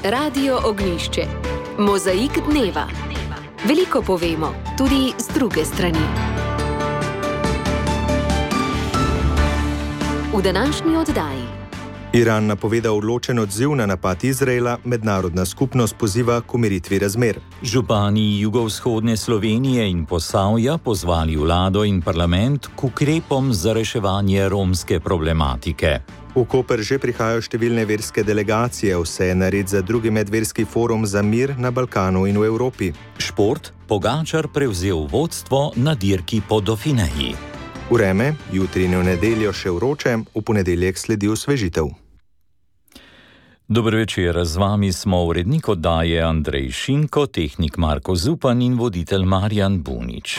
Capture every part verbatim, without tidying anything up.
Radio Ognjišče. Mozaik dneva. Veliko povemo, tudi z druge strani. V današnji oddaji. Iran napoveda odločen odziv na napad Izraela, mednarodna skupnost poziva k umiritvi razmer. Župani jugovzhodne Slovenije in Posavja pozvali vlado in parlament k ukrepom za reševanje romske problematike. V Koper že prihajajo številne verske delegacije, vse je nared za drugi medverski forum za mir na Balkanu in v Evropi. Šport, Pogačar prevzel vodstvo na dirki po Dauphineji. Vreme, jutri in v nedeljo še vroče, v ponedeljek sledi osvežitev. Dober večer, z vami smo urednik oddaje Andrej Šinko, tehnik Marko Zupan in voditelj Marjan Bunič.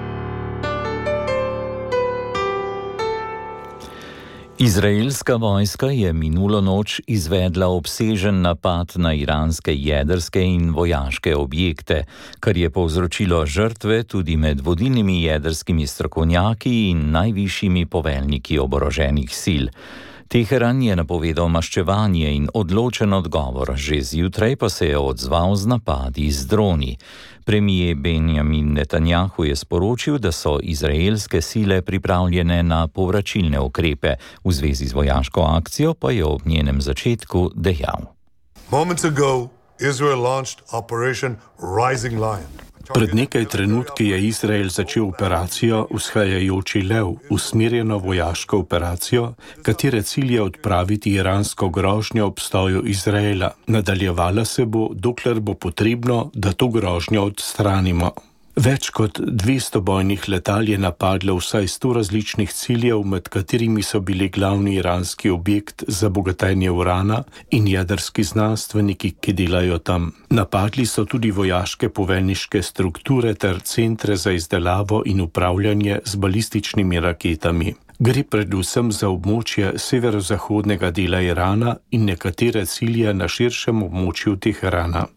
Izraelska vojska je minulo noč izvedla obsežen napad na iranske jedrske in vojaške objekte, kar je povzročilo žrtve tudi med vodilnimi jedrskimi strokovnjaki in najvišjimi poveljniki oboroženih sil. Teheran je napovedal maščevanje in odločen odgovor, že zjutraj pa se je odzval z napadi z droni. Premijer Benjamin Netanjahu je sporočil, da so izraelske sile pripravljene na povračilne ukrepe. V zvezi z vojaško akcijo pa je ob njenem začetku dejal. Moments ago, Israel launched Operation Rising Lion. Pred nekaj trenutki je Izrael začel operacijo Vzhajajoči lev, usmerjeno vojaško operacijo, katere cilj je odpraviti iransko grožnjo obstoju Izraela. Nadaljevala se bo, dokler bo potrebno, da to grožnjo odstranimo. Več kot dvesto bojnih letal je napadlo vsaj sto različnih ciljev, med katerimi so bili glavni iranski objekt za bogatenje urana in jedrski znanstveniki, ki delajo tam. Napadli so tudi vojaške poveljniške strukture ter centre za izdelavo in upravljanje z balističnimi raketami. Gre predvsem za območje severozahodnega dela Irana in nekatere cilje na širšem območju Teherana.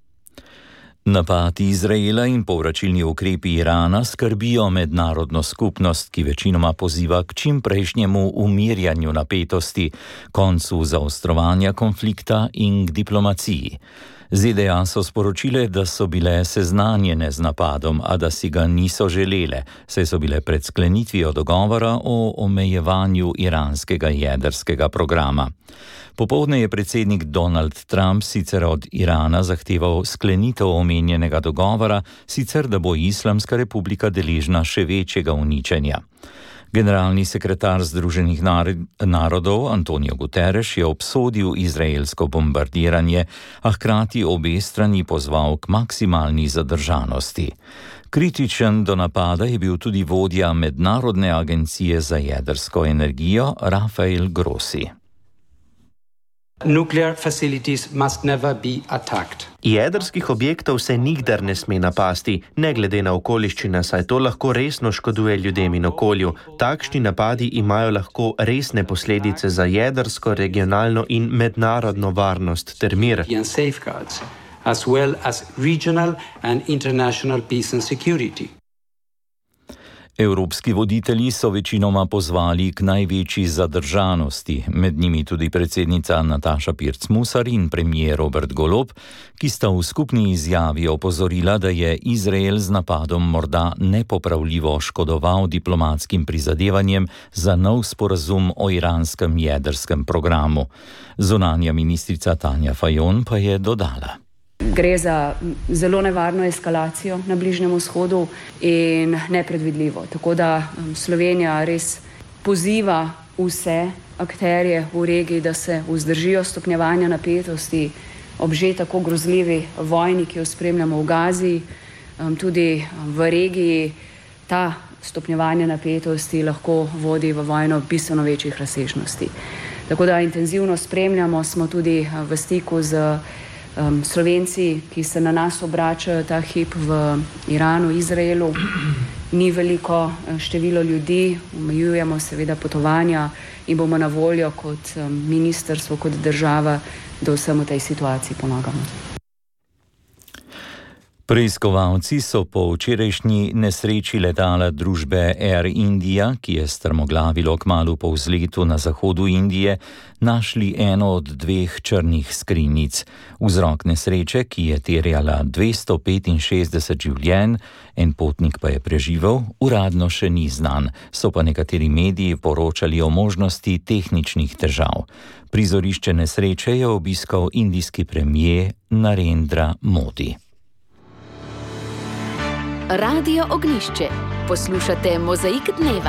Napad Izraela in povračilni ukrepi Irana skrbijo mednarodno skupnost, ki večinoma poziva k čimprejšnjemu umirjanju napetosti, koncu zaostrovanja konflikta in k diplomaciji. ZDA so sporočile, da so bile seznanjene z napadom, a da si ga niso želele, saj so bile pred sklenitvijo dogovora o omejevanju iranskega jedrskega programa. Popoldne je predsednik Donald Trump sicer od Irana zahteval sklenitev omenjenega dogovora, sicer da bo Islamska republika deležna še večjega uničenja. Generalni sekretar Združenih narodov Antonio Guterres je obsodil izraelsko bombardiranje, a hkrati obe strani pozval k maksimalni zadržanosti. Kritičen do napada je bil tudi vodja Mednarodne agencije za jedrsko energijo Rafael Grossi. Nuclear facilities must never be attacked. Jedrskih objektov se nikdar ne sme napasti, ne glede na okoliščine, saj to lahko resno škoduje ljudem in okolju. Takšni napadi imajo lahko resne posledice za jedrsko, regionalno in mednarodno varnost ter mir. As well as regional and international peace and security. Evropski voditelji so večinoma pozvali k največji zadržanosti, med njimi tudi predsednica Nataša Pirc-Musar in premijer Robert Golob, ki sta v skupni izjavi opozorila, da je Izrael z napadom morda nepopravljivo škodoval diplomatskim prizadevanjem za nov sporazum o iranskem jedrskem programu. Zunanja ministrica Tanja Fajon pa je dodala. Gre za zelo nevarno eskalacijo na Bližnjem vzhodu in nepredvidljivo. Tako da Slovenija res poziva vse akterje v regiji, da se vzdržijo stopnjevanja napetosti ob že tako grozljivi vojni, ki jo spremljamo v Gazi. Tudi v regiji ta stopnjevanje napetosti lahko vodi v vojno bistveno večjih razsežnosti. Tako da intenzivno spremljamo, smo tudi v stiku z Um, Slovenci, ki se na nas obračajo ta hip v Iranu, Izraelu. Ni veliko število ljudi, omejujemo seveda potovanja in bomo na voljo kot um, ministrstvo, kot država, da vsem v tej situaciji pomagamo. Preiskovalci so po včerajšnji nesreči letala družbe Air India, ki je strmoglavilo kmalu po vzletu na zahodu Indije, našli eno od dveh črnih skrinjic. Vzrok nesreče, ki je terjala dvesto petinšestdeset življenj, en potnik pa je preživel, uradno še ni znan, so pa nekateri mediji poročali o možnosti tehničnih težav. Prizorišče nesreče je obiskal indijski premier Narendra Modi. Radio Ognjišče. Poslušate Mozaik dneva.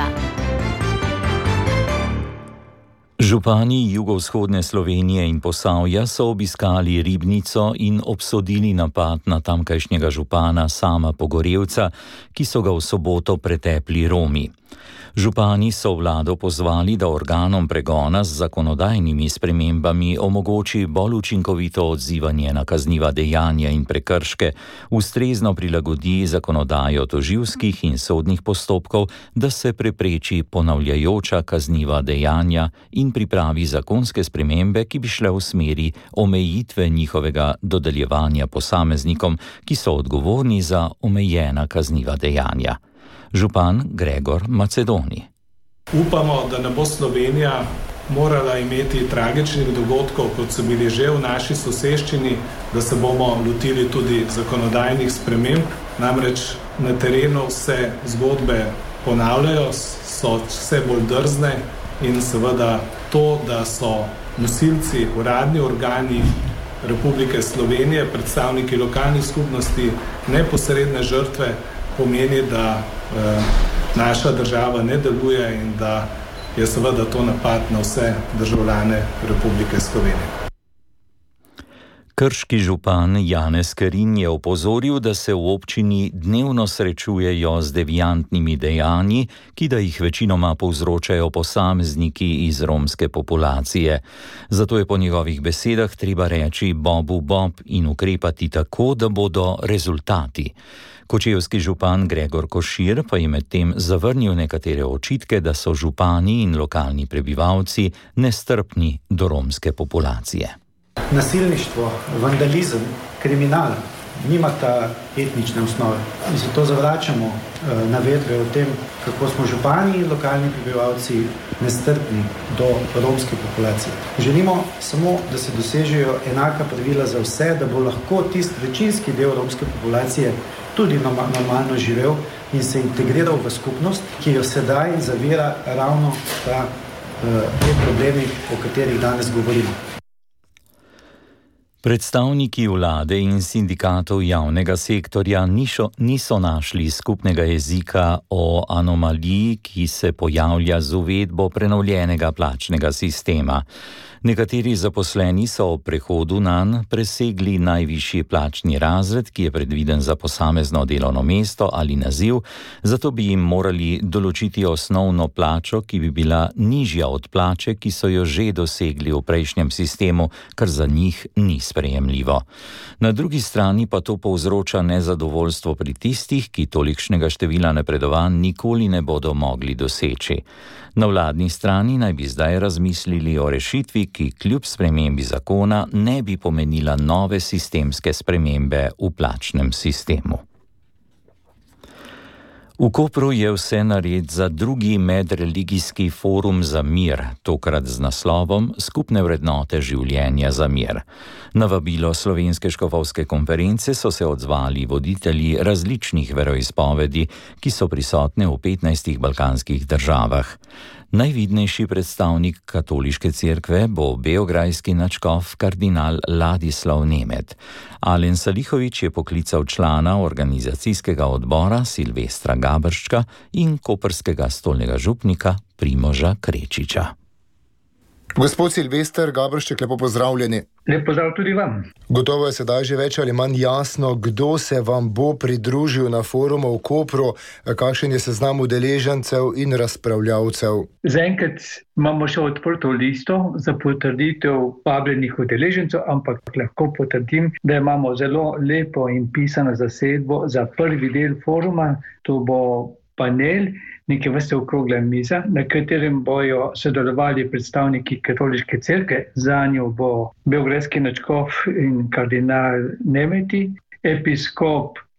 Župani jugovzhodne Slovenije in Posavja so obiskali Ribnico in obsodili napad na tamkajšnjega župana Sama Pogorevca, ki so ga v soboto pretepli Romi. Župani so vlado pozvali, da organom pregona z zakonodajnimi spremembami omogoči bolj učinkovito odzivanje na kazniva dejanja in prekrške, ustrezno prilagodi zakonodajo tožilskih in sodnih postopkov, da se prepreči ponavljajoča kazniva dejanja in pripravi zakonske spremembe, ki bi šle v smeri omejitve njihovega dodeljevanja posameznikom, ki so odgovorni za omejena kazniva dejanja. Župan Gregor Macedoni. Upamo, da ne bo Slovenija morala imeti tragičnih dogodkov, kot so bili že v naši soseščini, da se bomo lotili tudi zakonodajnih sprememb. Namreč na terenu se zgodbe ponavljajo, so vse bolj drzne in seveda to, da so nosilci, uradni organi Republike Slovenije, predstavniki lokalnih skupnosti, neposredne žrtve, pomeni, da eh, naša država ne deluje in da je seveda to napad na vse državljane Republike Slovenije. Krški župan Janez Kerin je opozoril, da se v občini dnevno srečujejo z deviantnimi dejanji, ki da jih večinoma povzročajo posamezniki iz romske populacije. Zato je po njegovih besedah treba reči bobu bob in ukrepati tako, da bodo rezultati. Kočevski župan Gregor Košir pa je medtem zavrnil nekatere očitke, da so župani in lokalni prebivalci nestrpni do romske populacije. Nasilništvo, vandalizem, kriminal nimata etnične osnove. In zato zavračamo eh, navedbe o tem, kako smo župani in lokalni prebivalci nestrpni do romske populacije. Želimo samo, da se dosežejo enaka pravila za vse, da bo lahko tist večinski del romske populacije tudi normalno živel in se integriral v skupnost, ki jo sedaj zavira ravno ta, eh, te problemi, o katerih danes govorimo. Predstavniki vlade in sindikatov javnega sektorja niso, niso našli skupnega jezika o anomaliji, ki se pojavlja z uvedbo prenovljenega plačnega sistema. Nekateri zaposleni so ob prehodu nanj presegli najvišji plačni razred, ki je predviden za posamezno delovno mesto ali naziv, zato bi jim morali določiti osnovno plačo, ki bi bila nižja od plače, ki so jo že dosegli v prejšnjem sistemu, kar za njih ni sprejemljivo. Na drugi strani pa to povzroča nezadovoljstvo pri tistih, ki tolikšnega števila napredovanj nikoli ne bodo mogli doseči. Na vladni strani naj bi zdaj razmislili o rešitvi, ki kljub spremembi zakona ne bi pomenila nove sistemske spremembe v plačnem sistemu. V Kopru je vse nared za drugi medreligijski forum za mir, tokrat z naslovom Skupne vrednote življenja za mir. Na vabilo Slovenske škofovske konference so se odzvali voditelji različnih veroizpovedi, ki so prisotne v petnajstih balkanskih državah. Najvidnejši predstavnik katoliške cerkve bo beograjski nadškof kardinal Ladislav Nemet. Alen Salihović je poklical člana organizacijskega odbora Silvestra Gabrščka in koprskega stolnega župnika Primoža Krečiča. Gospod Silvester Gabršček, lepo pozdravljeni. Lep pozdrav tudi vam. Gotovo je sedaj že več ali manj jasno, kdo se vam bo pridružil na forumu v Kopru, kakšen je seznam udeležencev in razpravljavcev. Zaenkrat imamo še odprto listo za potrditev vabljenih udeležencev, ampak lahko potrdim, da imamo zelo lepo in pisano zasedbo za prvi del foruma. To bo panel, neke vrste okrogla miza, na katerem bojo sodelovali predstavniki katoliške cerkve, zanjo bo beograjski nadškof in kardinal Nemeti, episkop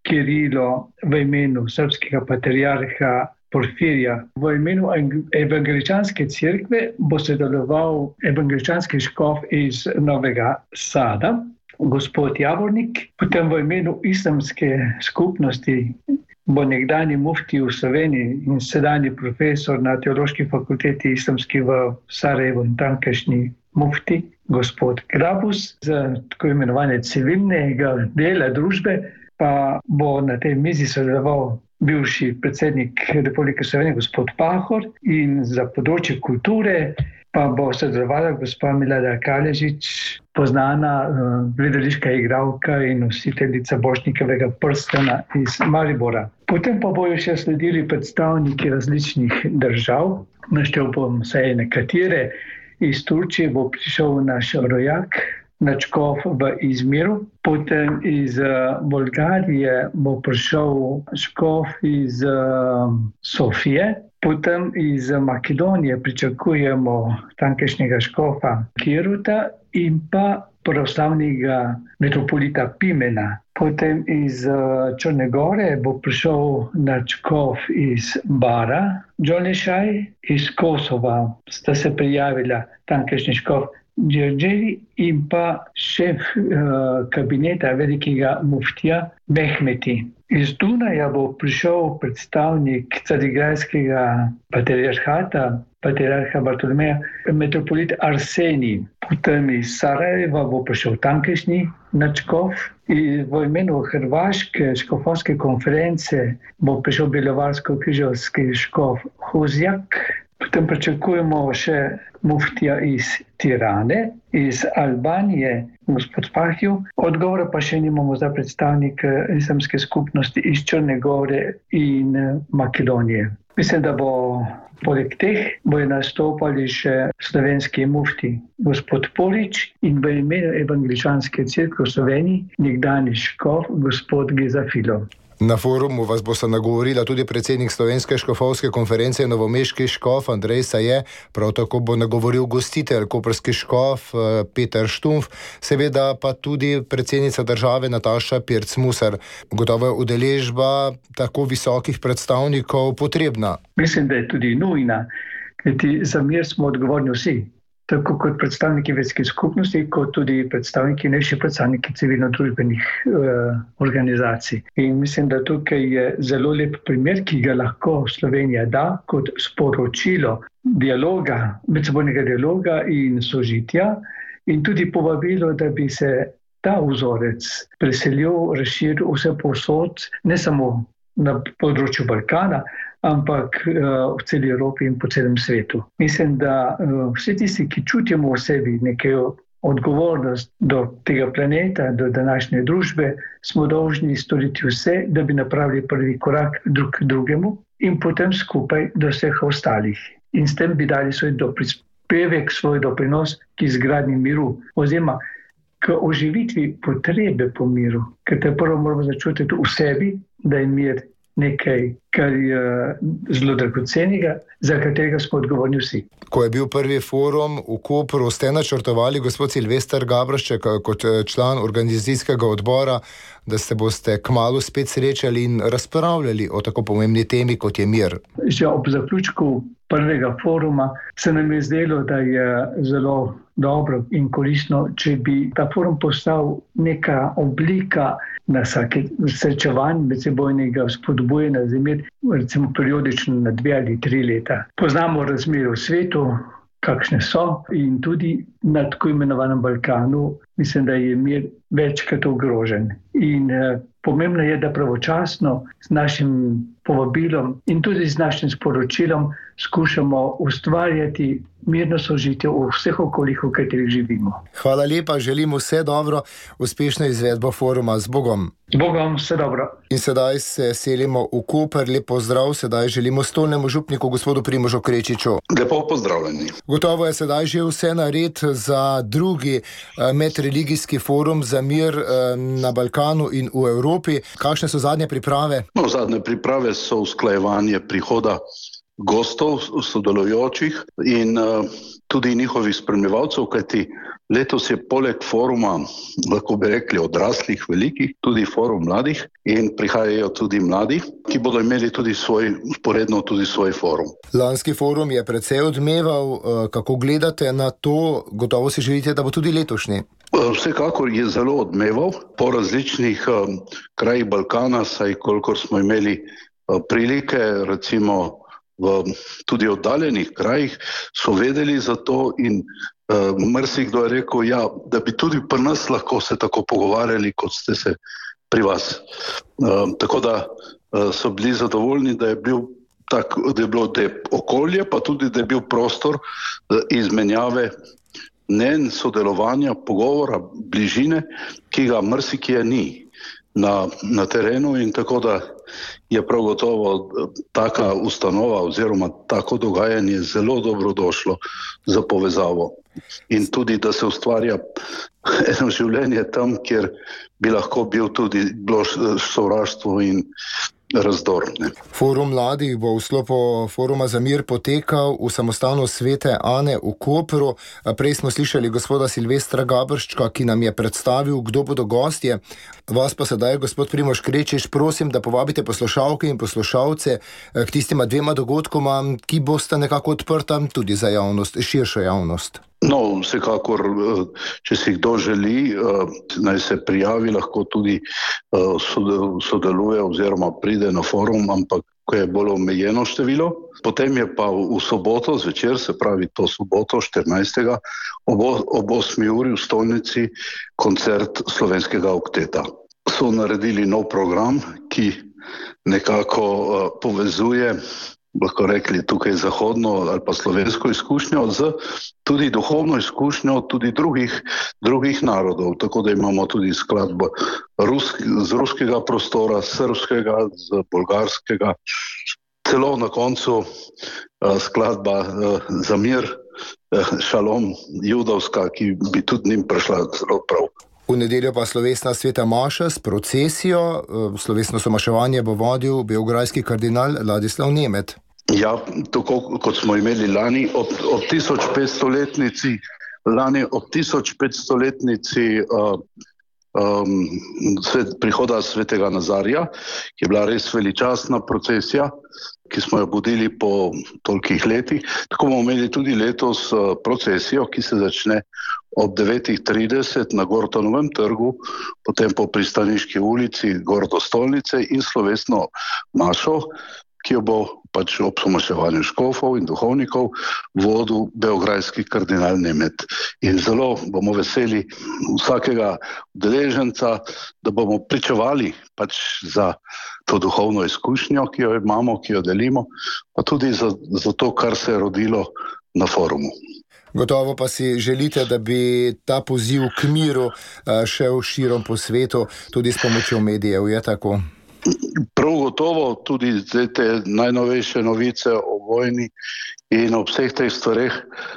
Kirilo v imenu srpskega patriarha Porfirja. V imenu evangeličanske cerkve bo sodeloval evangeličanski škof iz Novega Sada, gospod Javornik. Potem v imenu islamske skupnosti bo nekdanji mufti v Sloveniji in sedanji profesor na Teološki fakulteti islamski v Sarajevu in tamkajšnji mufti, gospod Grabus, za tako imenovane civilnega dela družbe, pa bo na tej mizi sodeloval bivši predsednik Republike Slovenije, gospod Pahor, in za področje kulture pa bo sodelovala gospa Milada Kaležič, poznana uh, gledališka igralka in nositeljica Borštnikovega prstana iz Maribora. Potem pa bojo še sledili predstavniki različnih držav. Naštel bom vsaj nekatere. Iz Turčije bo prišel naš rojak, nadškof v Izmiru. Potem iz uh, Bolgarije bo prišel škof iz uh, Sofije. Potem iz Makedonije pričakujemo tamkajšnjega škofa Kiruta in pa pravoslavnega metropolita Pimena. Potem iz Črne Gore bo prišel nadškof iz Bara, Džolnešaj, iz Kosova sta se prijavila tamkajšnji škof Đerđeli in pa šef uh, kabineta velikega muftija Mehmeti. Iz Dunaja bo prišel predstavnik Carigrajskega patriarhata, patriarha Bartolomeja, metropolit Arsenij. Potem iz Sarajeva bo prišel tamkajšnji nadškof. In v imenu Hrvaške škofovske konference bo prišel Bjelovarsko-križevski škof Huzjak. Potem pričakujemo še muftija iz Tirane, iz Albanije, gospod Pahju. Odgovora pa še nimamo za predstavnik islamske skupnosti iz Črne Gore in Makedonije. Mislim, da bo poleg teh bojo nastopali še slovenski mufti, gospod Polič, in v imenu evangeličanske cerkve v Sloveniji nekdanji škof, gospod Gezafilo. Na forumu vas bo se nagovorila tudi predsednik Slovenske škofovske konference novomeški škof Andrej Saje, prav tako bo nagovoril gostitelj koprski škof Peter Štumf, seveda pa tudi predsednica države Nataša Pirc-Musar. Gotovo je udeležba tako visokih predstavnikov potrebna. Mislim, da je tudi nujna, kajti za mir smo odgovorni vsi. Tako kot predstavniki verskih skupnosti, kot tudi predstavniki, najvišji predstavniki civilno-družbenih uh, organizacij. In mislim, da tukaj je zelo lep primer, ki ga lahko Slovenija da kot sporočilo dialoga, medsebojnega dialoga in sožitja, in tudi povabilo, da bi se ta vzorec preselil, razširil vse povsod, ne samo na področju Balkana, ampak uh, v celi Evropi in po celem svetu. Mislim, da uh, vsi tisti, ki čutimo v sebi nekaj odgovornost do tega planeta, do današnje družbe, smo dolžni storiti vse, da bi napravili prvi korak drug k drugemu in potem skupaj do vseh ostalih. In s tem bi dali svoj prispevek, svoj doprinos k izgradnji miru, oziroma k oživitvi potrebe po miru, ker te prvo moramo začutiti v sebi, da je mir nekaj, kar je zelo dragocenega, za katerega smo odgovorni vsi. Ko je bil prvi forum v Kopru, ste načrtovali, gospod Silvester Gabršček, kot član organizacijskega odbora, da se boste kmalu spet srečali in razpravljali o tako pomembni temi, kot je mir. Že ob zaključku prvega foruma se nam je zdelo, da je zelo dobro in koristno, če bi ta forum postal neka oblika na vsake srečevanj medsebojnega spodbujanja za mir, recimo periodično na dve ali tri leta. Poznamo razmere v svetu, kakšne so, in tudi na tako imenovanem Balkanu mislim, da je mir večkrat ogrožen. In eh, pomembno je, da pravočasno z našim povabilom in tudi z našim sporočilom skušamo ustvarjati mirno sožitje v vseh okoljih, v katerih živimo. Hvala lepa, želim vse dobro, uspešno izvedbo foruma. Z Bogom. Z Bogom, vse dobro. In sedaj se selimo v Koper. Lep pozdrav, sedaj želimo stolnemu župniku, gospodu Primožu Krečiču. Lepo pozdravljeni. Gotovo je sedaj že vse nared za drugi medreligijski forum za mir na Balkanu in v Evropi. Kakšne so zadnje priprave? No, zadnje priprave so usklajevanje prihoda gostov, sodelujočih in uh, tudi njihovih spremljevalcev, kajti letos je poleg foruma, lahko bi rekli, odraslih, velikih, tudi forum mladih in prihajajo tudi mladi, ki bodo imeli tudi svoj, usporedno tudi svoj forum. Lanski forum je precej odmeval. Kako gledate na to? Gotovo si želite, da bo tudi letošnji? Vsekakor je zelo odmeval po različnih um, krajih Balkana, saj kolikor smo imeli uh, prilike, recimo v tudi oddaljenih krajih, so vedeli za to in uh, marsikdo je rekel, ja, da bi tudi pri nas lahko se tako pogovarjali, kot ste se pri vas. Uh, tako da uh, so bili zadovoljni, da je bil tak, da je bilo te okolje, pa tudi, da je bil prostor uh, izmenjave mnenj, sodelovanja, pogovora, bližine, ki ga marsikje ni na, na terenu in tako da je prav gotovo taka ustanova oziroma tako dogajanje zelo dobro došlo za povezavo. In tudi, da se ustvarja eno življenje tam, kjer bi lahko bil tudi bilo sovraštvo in razdor. Ne. Forum mladih bo v sklopu Foruma za mir potekal v samostanu Svete Ane v Kopru. Prej smo slišali gospoda Silvestra Gabrščka, ki nam je predstavil, kdo bodo gostje. Vas pa sedaj, gospod Primož Krečič, prosim, da povabite poslušalke in poslušalce k tistima dvema dogodkoma, ki bosta nekako odprta tudi za javnost, širšo javnost. No, vsekakor, če si kdo želi, naj se prijavi, lahko tudi sodeluje oziroma pride na forum, ampak ko je bolj omejeno število. Potem je pa v soboto zvečer, se pravi to soboto štirinajstega ob osmi uri v stolnici koncert slovenskega okteta. So naredili nov program, ki nekako povezuje, lahko rekli, tukaj zahodno ali pa slovensko izkušnjo z tudi duhovno izkušnjo tudi drugih, drugih narodov. Tako da imamo tudi skladbo rusk, z ruskega prostora, srbskega, z bolgarskega, celo na koncu uh, skladba uh, za mir, uh, šalom, judovska, ki bi tudi njim prišla zelo prav. V nedeljo pa slovesna sveta maša s procesijo. Slovesno somaševanje bo vodil beograjski kardinal Ladislav Nemet. Ja, tako kot smo imeli lani ob, ob tisoč petstoletnici, lani ob tisoč petstoletnici uh, um, svet, prihoda svetega Nazarja, ki je bila res veličastna procesija, ki smo jo budili po tolikih letih. Tako bomo imeli tudi letos uh, procesijo, ki se začne ob devetih trideset na Gortanovem trgu, potem po Pristaniški ulici, gor do stolnice in slovesno mašo, ki jo bo pač ob somaševanju škofov in duhovnikov vodil beograjski kardinal Nemet. In zelo bomo veseli vsakega udeleženca, da bomo pričevali pač za to duhovno izkušnjo, ki jo imamo, ki jo delimo, pa tudi za, za to, kar se je rodilo na forumu. Gotovo pa si želite, da bi ta poziv k miru šel širom po svetu, tudi s pomočjo medijev, je tako? Prav gotovo tudi te najnovejše novice o vojni in o vseh teh stvareh.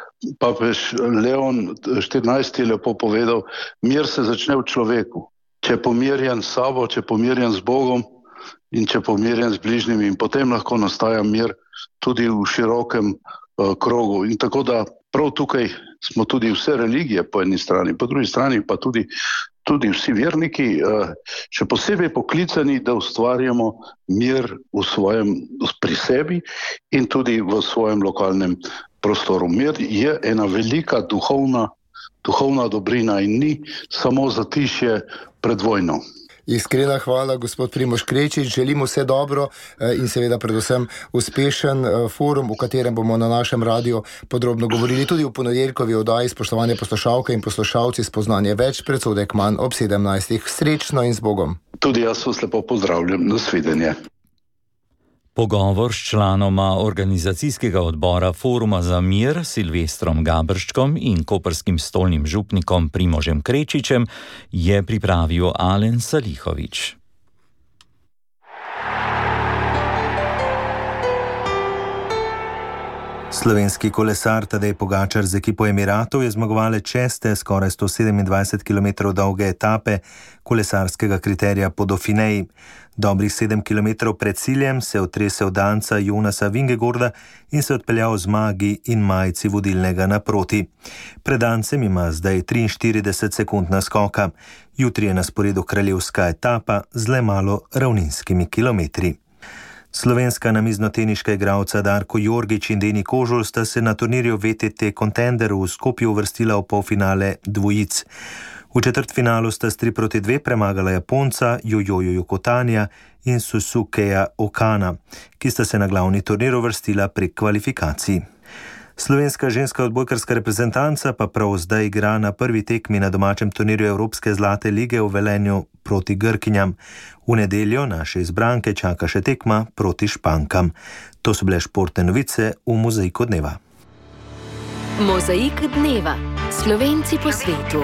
Papež Leon štirinajsti je lepo povedal, mir se začne v človeku. Če je pomirjen s sabo, če je pomirjen z Bogom in če je pomirjen z bližnjimi, in potem lahko nastaja mir tudi v širokem uh, krogu. In tako da prav tukaj smo tudi vse religije po eni strani, po drugi strani pa tudi tudi vsi verniki, še posebej poklicani, da ustvarjamo mir v svojem, pri sebi in tudi v svojem lokalnem prostoru. Mir je ena velika duhovna, duhovna dobrina in ni samo zatišje pred vojno. Iskrena hvala, gospod Primož Krečič. Želimo vse dobro in seveda predvsem uspešen forum, v katerem bomo na našem radiju podrobno govorili tudi v ponedeljkovi oddaji. Spoštovane poslušalke in poslušalci, spoznanje več, predsodek manj ob sedemnajstih. Srečno in z Bogom. Tudi jaz vas lepo pozdravljam. Nasvidenje. Pogovor s članoma organizacijskega odbora Foruma za mir Silvestrom Gabrščkom in koprskim stolnim župnikom Primožem Krečičem je pripravil Alen Salihovič. Slovenski kolesar Tadej Pogačar z ekipo Emiratov je zmagovalec šeste, skoraj sto sedemindvajset kilometrov dolge etape kolesarskega kriterija po Dauphineji. Dobrih sedem kilometrov pred ciljem se je otresel danca Jonasa Vingegorda in se odpeljal z zmagi in majici vodilnega naproti. Pred dancem ima zdaj triinštirideset sekund naskoka. Jutri je na sporedu kraljevska etapa z le malo ravninskimi kilometri. Slovenska namiznoteniška igralca Darko Jorgič in Deni Kožul sta se na turnirju V T T Contender v Skopju uvrstila v polfinale dvojic. V četrtfinalu sta s tri proti dve premagala Japonca Jojojo Jokotanja in Susukeja Okana, ki sta se na glavni turnir uvrstila prek kvalifikacij. Slovenska ženska odbojkarska reprezentanca pa prav zdaj igra na prvi tekmi na domačem turnirju Evropske zlate lige v Velenju proti Grkinjam. V nedeljo naše izbranke čaka še tekma proti Špankam. To so bile športne novice v Mozaiku dneva. Mozaik dneva. Slovenci po svetu.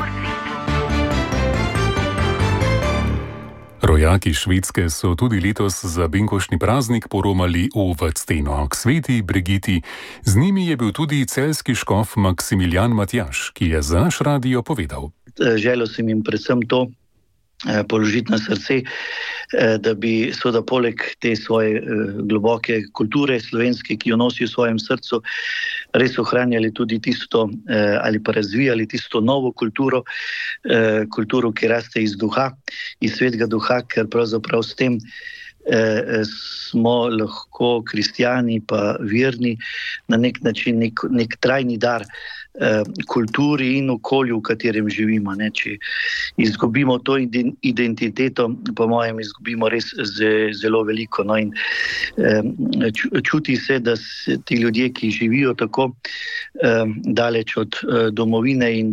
Rojaki Švedske so tudi letos za binkoštni praznik poromali v Vadsteno k sveti Brigiti. Z njimi je bil tudi celjski škof Maksimilijan Matjaž, ki je za naš radio povedal. Želel sem jim predvsem to položiti na srce, da bi seveda poleg te svoje globoke kulture slovenske, ki jo nosijo v svojem srcu, res ohranjali tudi tisto ali pa razvijali tisto novo kulturo, kulturo, ki raste iz duha, iz svetega duha, ker pravzaprav s tem smo lahko kristjani pa verni na nek način nek, nek trajni dar kulturi in okolju, v katerem živimo. Ne? Če izgubimo to identiteto, po mojem izgubimo res zelo veliko. No? In čuti se, da se ti ljudje, ki živijo tako daleč od domovine in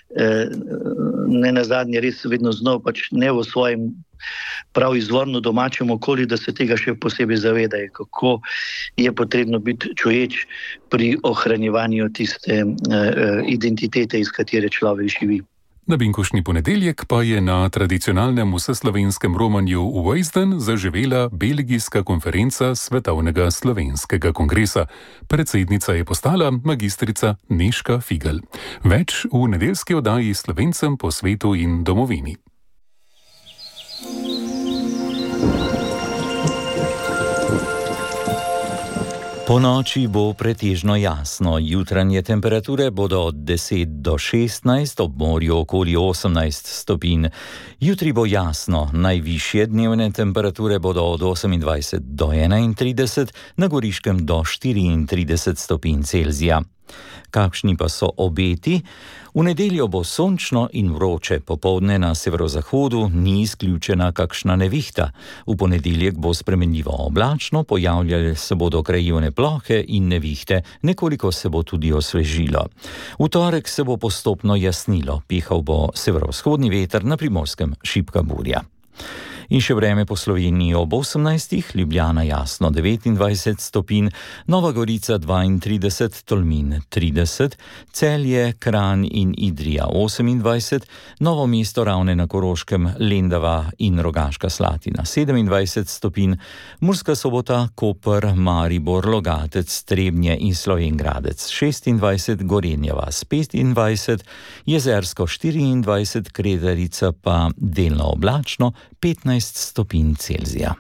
ne nazadnje res vedno znova pač ne v svojem prav izvorno domačem okolju, da se tega še posebej zavedajo, kako je potrebno biti čuječ pri ohranjevanju tiste uh, identitete, iz katere človek živi. Na binkoštni ponedeljek pa je na tradicionalnem vseslovenskem romanju v Weisden zaživela belgijska konferenca Svetovnega slovenskega kongresa. Predsednica je postala magistrica Nežka Figl. Več v nedeljski oddaji Slovencem po svetu in domovini. Po noči bo pretežno jasno, jutranje temperature bodo od deset do šestnajst, ob morju okoli osemnajst stopinj. Jutri bo jasno, najvišje dnevne temperature bodo od osemindvajset do enaintrideset, na Goriškem do štiriintrideset stopinj Celzija. Kakšni pa so obeti? V nedeljo bo sončno in vroče, popoldne na severozahodu ni izključena kakšna nevihta. V ponedeljek bo spremenljivo oblačno, pojavljale se bodo krajevne plohe in nevihte, nekoliko se bo tudi osvežilo. V torek se bo postopno jasnilo, pihal bo severovzhodni veter, na Primorskem šibka burja. In še vreme po Sloveniji ob osemnajstih, Ljubljana jasno devetindvajset stopinj, Nova Gorica dvaintrideset, Tolmin trideset, Celje, Kranj in Idrija osemindvajset, Novo mesto Ravne na Koroškem, Lendava in Rogaška Slatina sedemindvajset stopinj, Murska Sobota, Koper, Maribor, Logatec, Trebnje in Slovenj Gradec šestindvajset, Gorenja vas petindvajset, Jezersko štiriindvajset, Kredarica pa delno oblačno petnajst stopinj Celzija.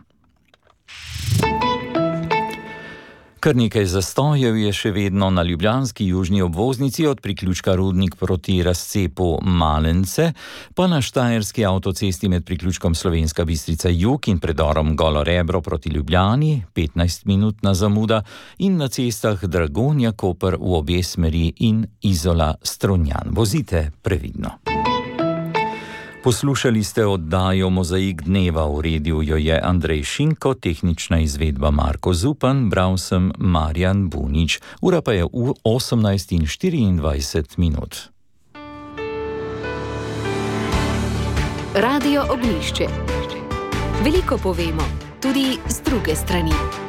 Kar nekaj zastojev je še vedno na ljubljanski južni obvoznici od priključka Rudnik proti razcepu Malence, pa na štajerski avtocesti med priključkom Slovenska Bistrica Jug in predorom Golo Rebro proti Ljubljani, petnajst minutna zamuda, in na cestah Dragonja Koper v obe smeri in Izola Strunjan. Vozite previdno. Poslušali ste oddajo Mozaik dneva, uredil jo je Andrej Šinko, tehnična izvedba Marko Zupan, bral sem Marjan Bunič. Ura pa je v osemnajst in štiriindvajset minut. Radio Ognjišče. Veliko povemo, tudi z druge strani.